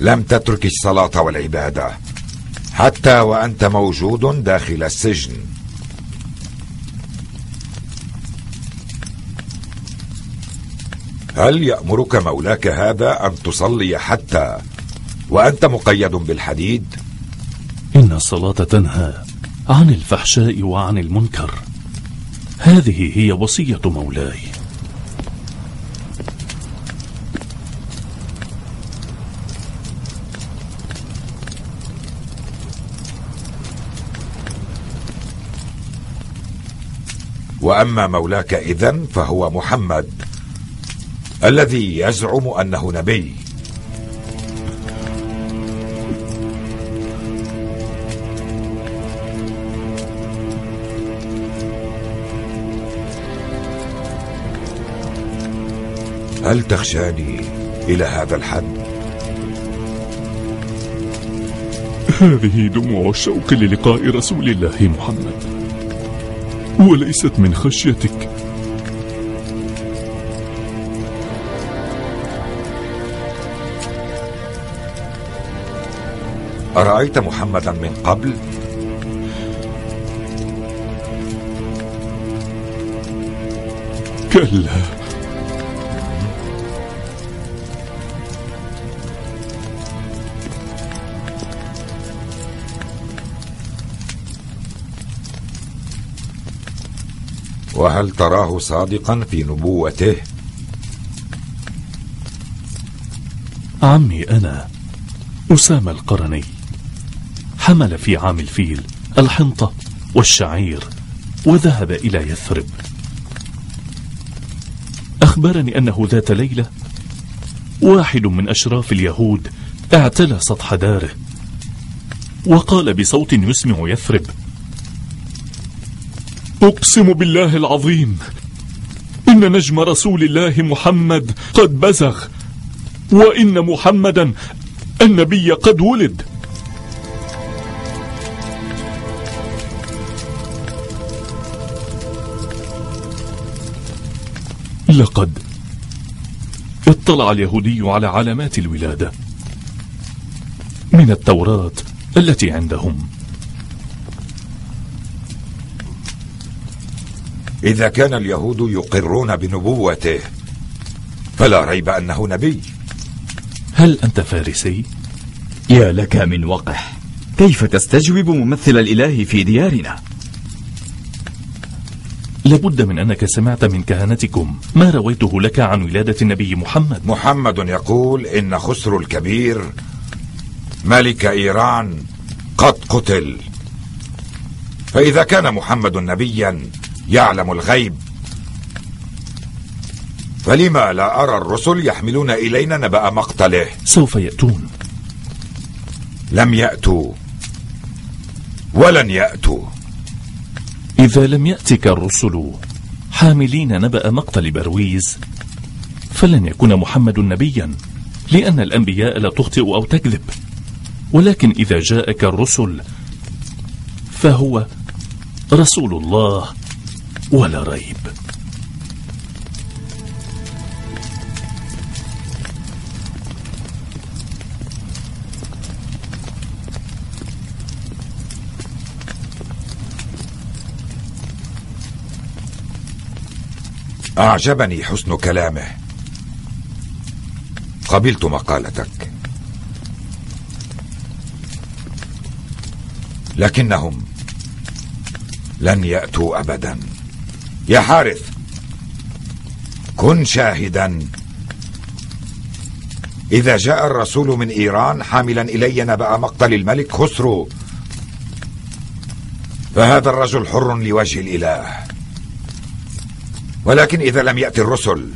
لم تترك الصلاة والعبادة حتى وأنت موجود داخل السجن. هل يأمرك مولاك هذا أن تصلي حتى وأنت مقيد بالحديد؟ إن الصلاة تنهى عن الفحشاء وعن المنكر، هذه هي وصية مولاي. وأما مولاك إذن فهو محمد الذي يزعم أنه نبي. هل تخشاني إلى هذا الحد؟ هذه دموع الشوق للقاء رسول الله محمد، وليست من خشيتك. أرأيت محمدا من قبل؟ كلا. وهل تراه صادقا في نبوته؟ عمي أنا أسامة القرني حمل في عام الفيل الحنطة والشعير وذهب إلى يثرب. أخبرني أنه ذات ليلة واحد من أشراف اليهود اعتلى سطح داره وقال بصوت يسمع يثرب: أقسم بالله العظيم إن نجم رسول الله محمد قد بزغ، وإن محمدا النبي قد ولد. لقد اطلع اليهودي على علامات الولادة من التوراة التي عندهم. إذا كان اليهود يقرون بنبوته فلا ريب أنه نبي. هل أنت فارسي؟ يا لك من وقح، كيف تستجوب ممثل الإله في ديارنا؟ لابد من أنك سمعت من كهنتكم ما رويته لك عن ولادة النبي محمد. محمد يقول إن خسرو الكبير ملك إيران قد قتل، فإذا كان محمد نبيا يعلم الغيب فلما لا أرى الرسل يحملون إلينا نبأ مقتله؟ سوف يأتون. لم يأتوا ولن يأتوا. إذا لم يأتك الرسل حاملين نبأ مقتل برويز فلن يكون محمد نبيا، لأن الأنبياء لا تخطئ أو تكذب. ولكن إذا جاءك الرسل فهو رسول الله ولا ريب. أعجبني حسن كلامه، قبلت مقالتك، لكنهم لن يأتوا أبدا. يا حارث، كن شاهدا. إذا جاء الرسول من إيران حاملا إلي نبأ مقتل الملك خسرو فهذا الرجل حر لوجه الإله، ولكن إذا لم يأتي الرسل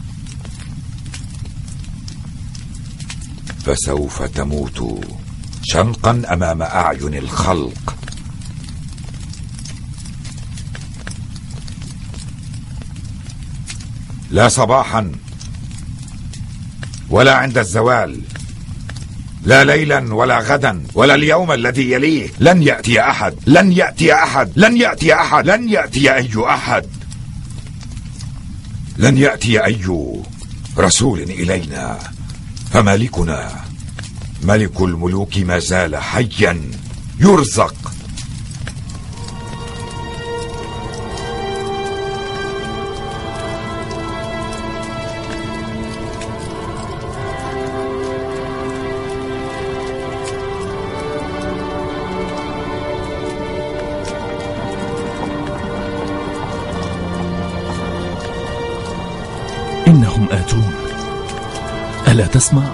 فسوف تموت شنقا أمام أعين الخلق. لا صباحا ولا عند الزوال، لا ليلا ولا غدا ولا اليوم الذي يليه، لن يأتي أحد، لن يأتي أحد، لن يأتي أحد، لن يأتي أي أحد، لن يأتي أي رسول إلينا، فمالكنا ملك الملوك ما زال حيا يرزق. إنهم آتون، ألا تسمع؟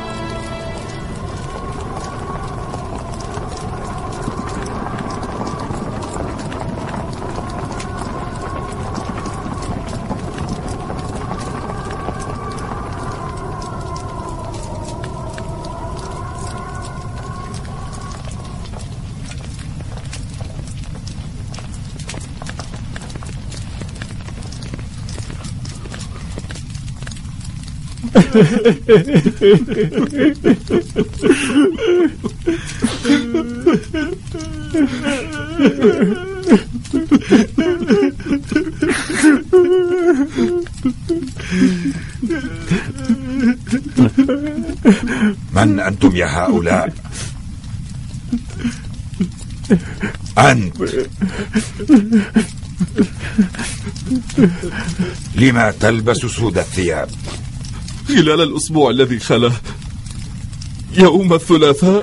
من أنتم يا هؤلاء؟ أنت لما تلبس سود الثياب؟ خلال الأسبوع الذي خلا، يوم الثلاثاء.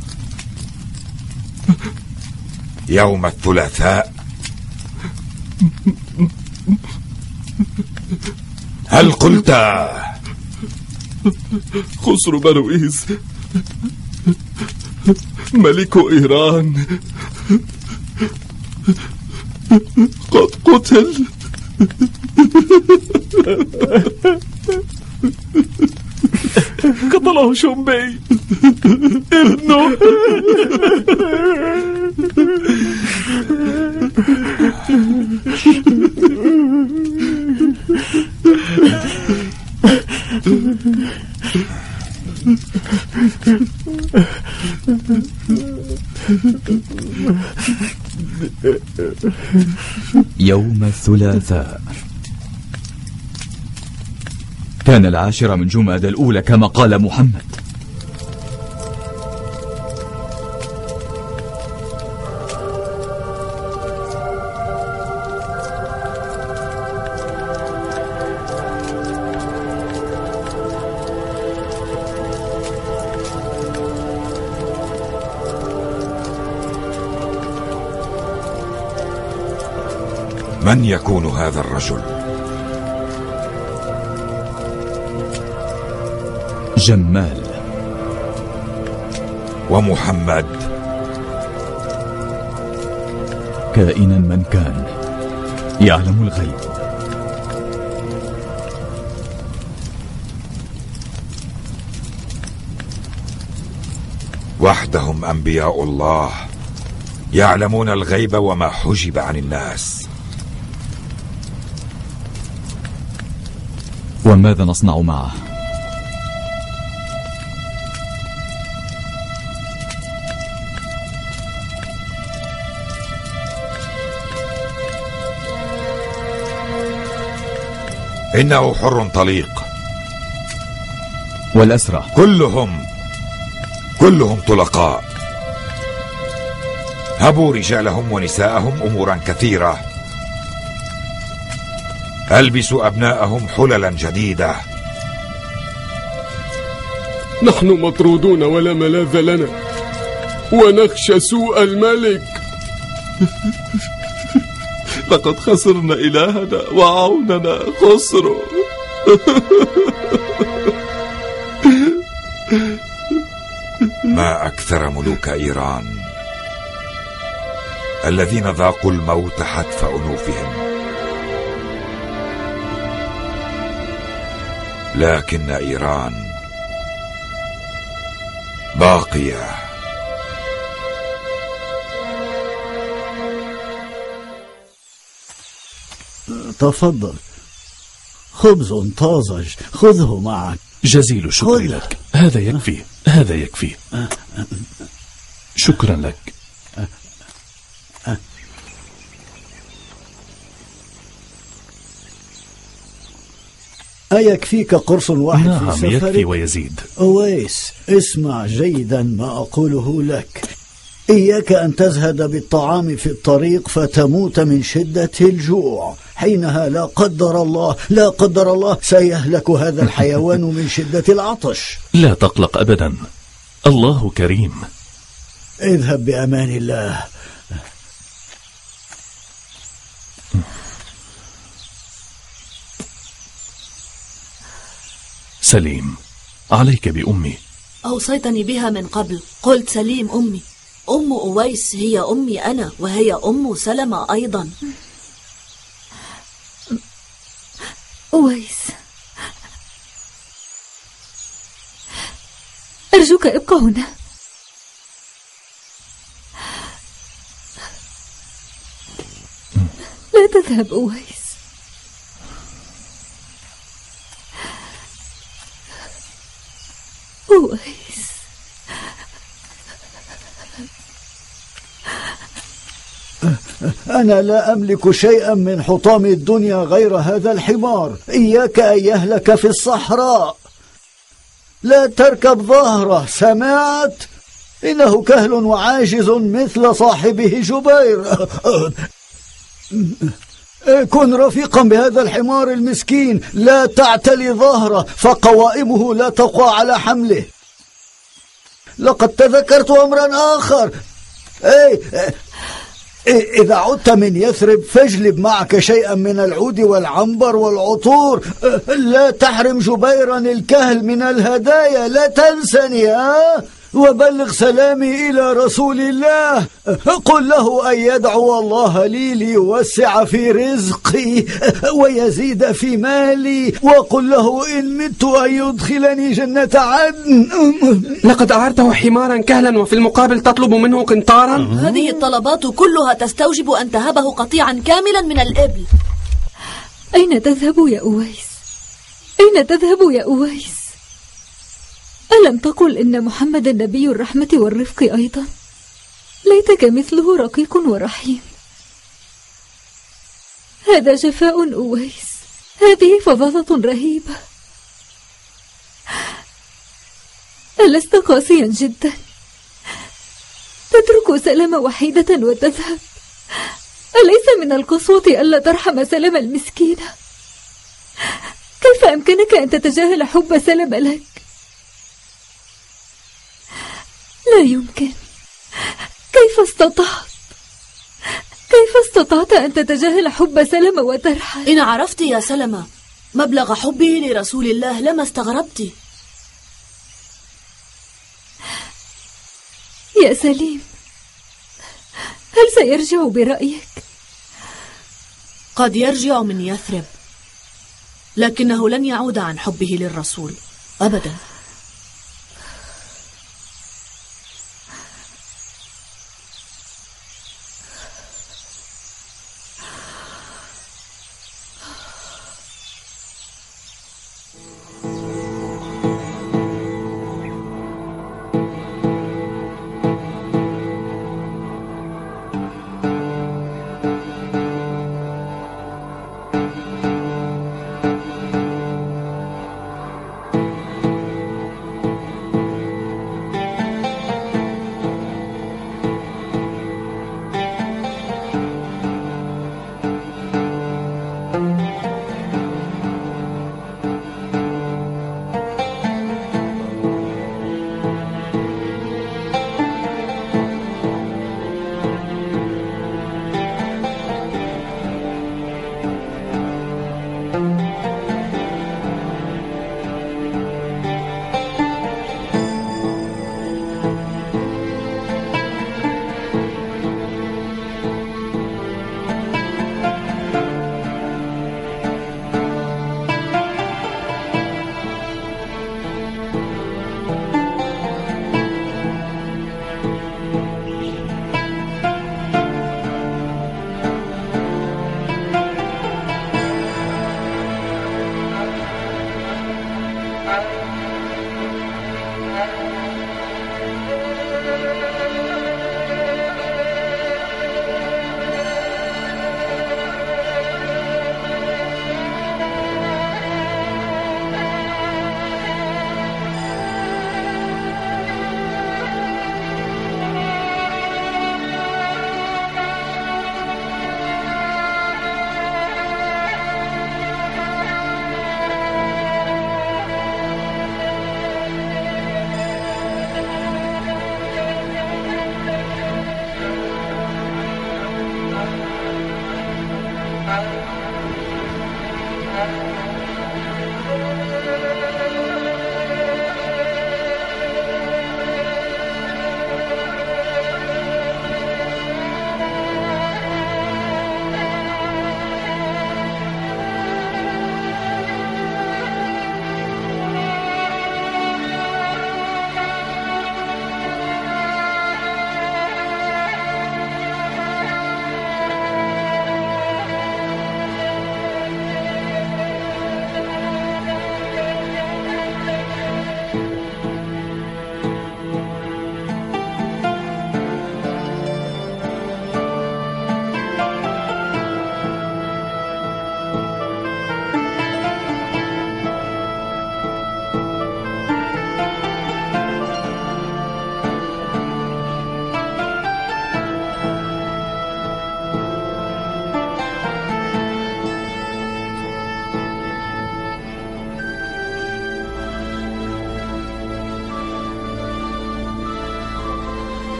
يوم الثلاثاء؟ هل قلت خسرو بنوئيز ملك إيران قد قتل؟ قتله شومبي ابنه. يوم الثلاثاء كان 10 من جمادى الأولى كما قال محمد. من يكون هذا الرجل؟ جمال. ومحمد؟ كائنا من كان يعلم الغيب. وحدهم أنبياء الله يعلمون الغيب وما حجب عن الناس. وماذا نصنع معه؟ إنه حر طليق. والأسرى كلهم طلقاء. هبوا رجالهم ونساءهم أمورا كثيرة. ألبسوا أبناءهم حللا جديدة. نحن مطرودون ولا ملاذ لنا، ونخشى سوء الملك. لقد خسرنا إلهنا وعوننا خسروا. ما أكثر ملوك إيران الذين ذاقوا الموت حتف أنوفهم، لكن إيران باقية. تفضل، خبز طازج، خذه معك. جزيل الشكر لك. هذا يكفي، هذا يكفي. شكرا لك. أيكفيك قرص واحد في نعم سفرك؟ يكفي ويزيد. أويس، اسمع جيدا ما أقوله لك. إياك أن تزهد بالطعام في الطريق فتموت من شدة الجوع، حينها لا قدر الله لا قدر الله سيهلك هذا الحيوان من شدة العطش. لا تقلق أبدا، الله كريم. اذهب بأمان الله. سليم، عليك بأمي. أوصيتني بها من قبل، قلت سليم أمي. أم أويس هي أمي أنا، وهي أم سلمة أيضا. أويس، أرجوك ابقى هنا. لا تذهب أويس. أويس، أنا لا أملك شيئا من حطام الدنيا غير هذا الحمار. إياك أن يهلك في الصحراء. لا تركب ظهره، سمعت؟ إنه كهل وعاجز مثل صاحبه جبير. كن رفيقا بهذا الحمار المسكين، لا تعتلي ظهره فقوائمه لا تقوى على حمله. لقد تذكرت أمرا آخر. إذا عدت من يثرب فاجلب معك شيئا من العود والعنبر والعطور. لا تحرم جبيرا الكهل من الهدايا، لا تنسني. وبلغ سلامي إلى رسول الله. قل له أن يدعو الله لي ليوسع في رزقي ويزيد في مالي، وقل له إن مت أن يدخلني جنة عدن. لقد أعرته حمارا كهلا وفي المقابل تطلب منه قنطارا. هذه الطلبات كلها تستوجب أن تهبه قطيعا كاملا من الإبل. أين تذهب يا أويس؟ أين تذهب يا أويس؟ ألم تقل إن محمد نبي الرحمة والرفق أيضا؟ ليتك مثله رقيق ورحيم. هذا جفاء أويس، هذه فظاظة رهيبة. ألست قاسيا جدا؟ تترك سلمى وحيدة وتذهب؟ أليس من القسوة ألا ترحم سلمى المسكينة؟ كيف أمكنك أن تتجاهل حب سلمى لك؟ لا يمكن. كيف استطعت أن تتجاهل حب سلمى وترحل؟ إن عرفت يا سلمى مبلغ حبه لرسول الله لما استغربت. يا سليم، هل سيرجع برأيك؟ قد يرجع من يثرب، لكنه لن يعود عن حبه للرسول أبدا.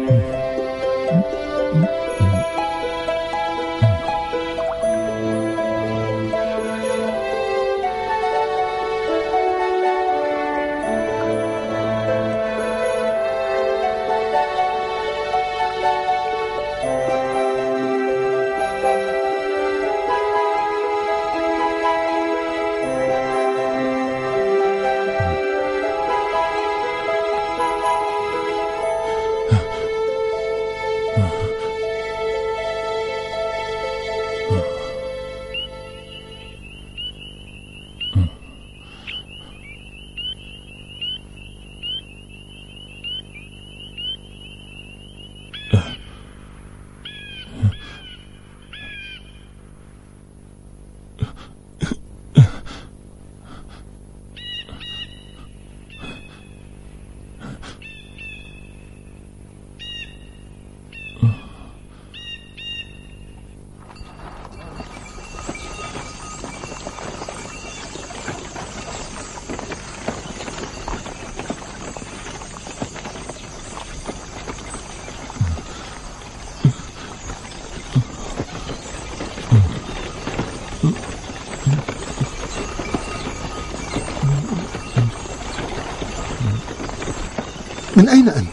من أين أنت؟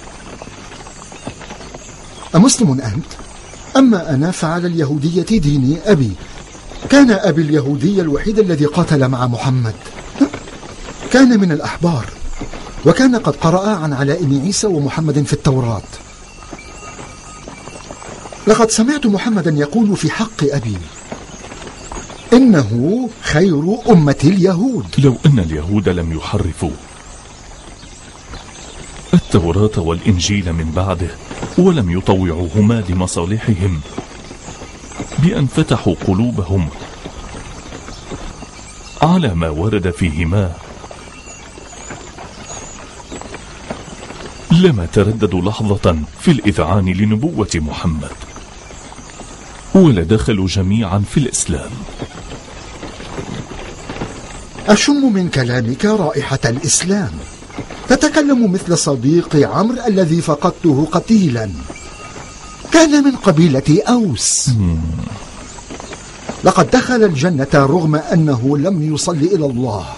أمسلم أنت؟ أما أنا فعلى اليهودية ديني أبي. كان أبي اليهودي الوحيد الذي قاتل مع محمد. كان من الأحبار، وكان قد قرأ عن علائم عيسى ومحمد في التوراة. لقد سمعت محمدا يقول في حق أبي إنه خير أمة اليهود. لو أن اليهود لم يحرفوا التوراة والإنجيل من بعده ولم يطوعوهما لمصالحهم بأن فتحوا قلوبهم على ما ورد فيهما، لما ترددوا لحظة في الإذعان لنبوة محمد ولدخلوا جميعا في الإسلام. أشم من كلامك رائحة الإسلام. تتكلم مثل صديقي عمرو الذي فقدته قتيلا، كان من قبيلة أوس. لقد دخل الجنة رغم أنه لم يصلي إلى الله.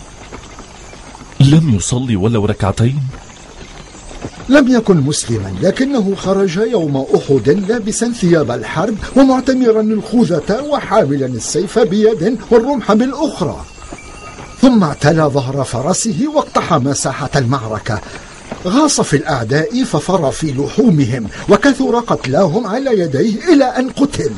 لم يصلي ولو ركعتين؟ لم يكن مسلما، لكنه خرج يوم أحد لابسا ثياب الحرب ومعتمرا الخوذة وحاملا السيف بيد والرمح بالأخرى، ثم اعتلى ظهر فرسه واقتحم ساحة المعركة. غاص في الأعداء ففر في لحومهم، وكثر قتلاهم على يديه إلى أن قتل.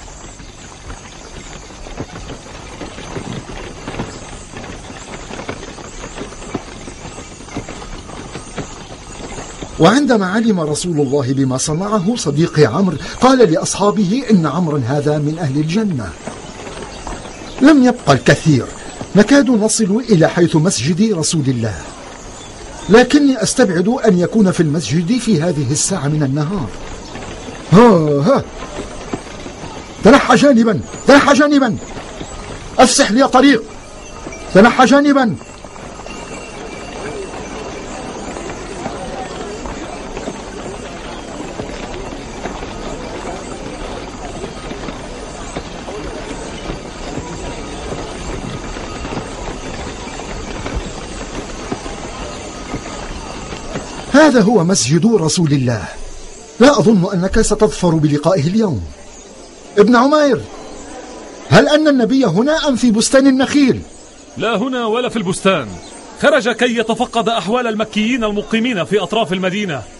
وعندما علم رسول الله بما صنعه صديقي عمرو قال لأصحابه إن عمرا هذا من أهل الجنة. لم يبقى الكثير، نكاد نصل إلى حيث مسجد رسول الله، لكني أستبعد أن يكون في المسجد في هذه الساعة من النهار. ها تنحى جانبا، تنحى جانبا، أفسح لي طريق، تنحى جانبا. هذا هو مسجد رسول الله. لا أظن أنك ستظفر بلقائه اليوم. ابن عمير، هل أن النبي هنا أم في بستان النخيل؟ لا هنا ولا في البستان، خرج كي يتفقد أحوال المكيين المقيمين في أطراف المدينة.